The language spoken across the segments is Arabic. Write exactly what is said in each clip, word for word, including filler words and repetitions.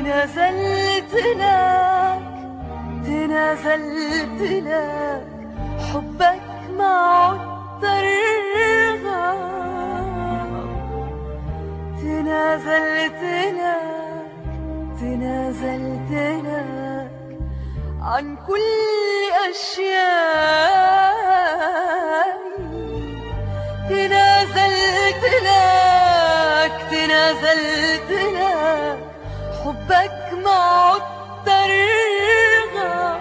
تنازلت لك تنازلت لك حبك ما عد ترغب. تنازلت لك تنازلت لك عن كل أشياء. تنازلت لك تنازلت لك حبك ما عد ترغب.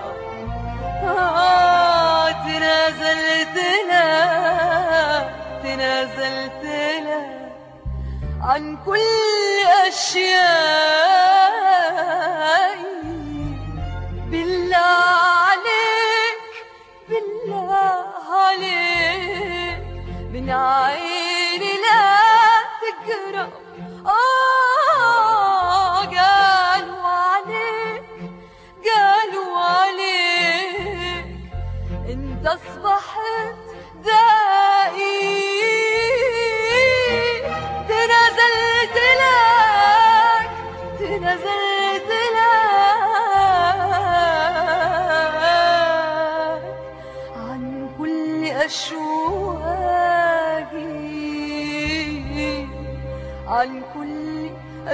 آه تنازلت لك تنازلت لك عن كل أشياء. بالله عليك بالله عليك من عيني لا تقرب. آه قالوا عليك قالوا عليك انت اصبحت دائي. تنازلت لك تنازلت لك عن كل أشواقي عن كل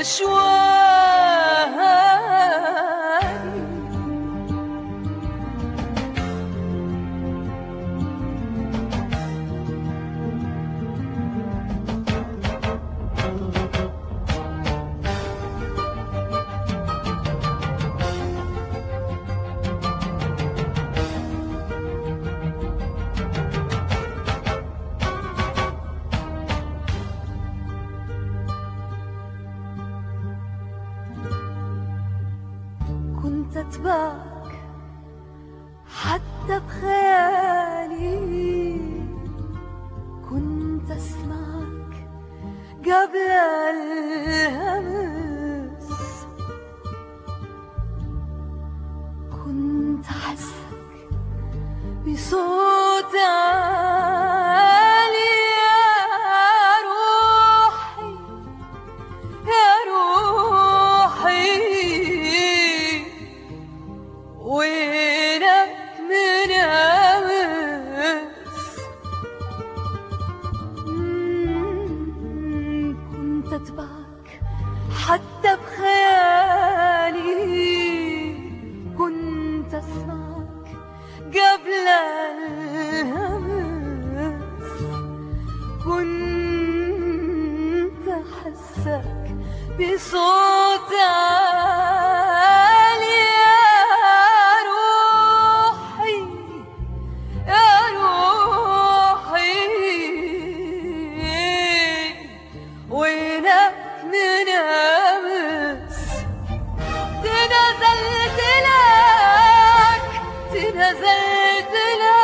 أشواقي. كنت أتبعك حتى بخيالي. كنت أسمعك قبل الهمس. كنت أحسك بصوت عالي. يا روحي يا روحي وينك من أمس. كنت أتبعك حتى بخيالي. كنت أسمعك قبل الهمس. كنت أحسك بصوت عالي. تنازلت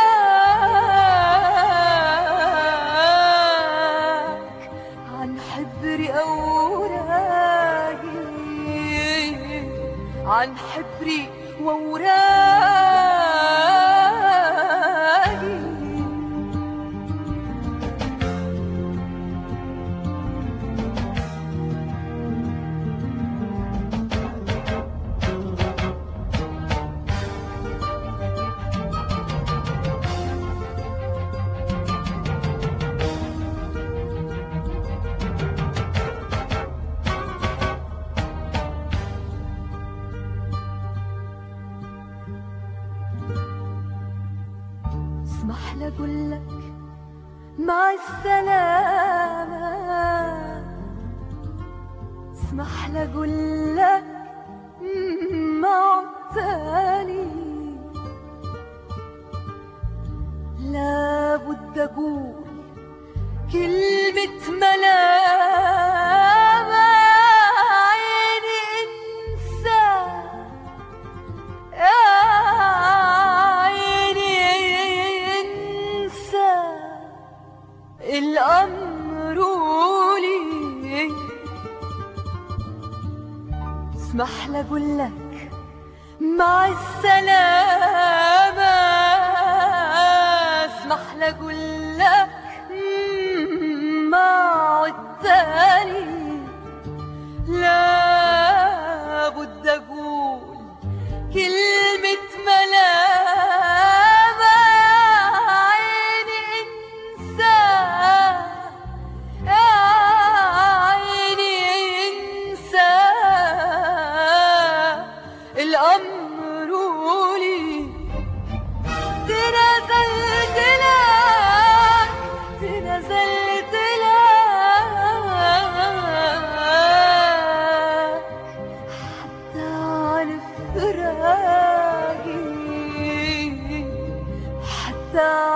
لك عن حبر أوراقي عن حبري وأوراقي. اسمح لي أقول لك مع السلامة. اسمح لي أقول لك مع التالي. لابد أقول كلمة ملامة. عيني انسى يا الأمر لي. اسمح لي أقول لك مع السلامة. اسمح لي أقول لك مع التالي. لابد راجي حتى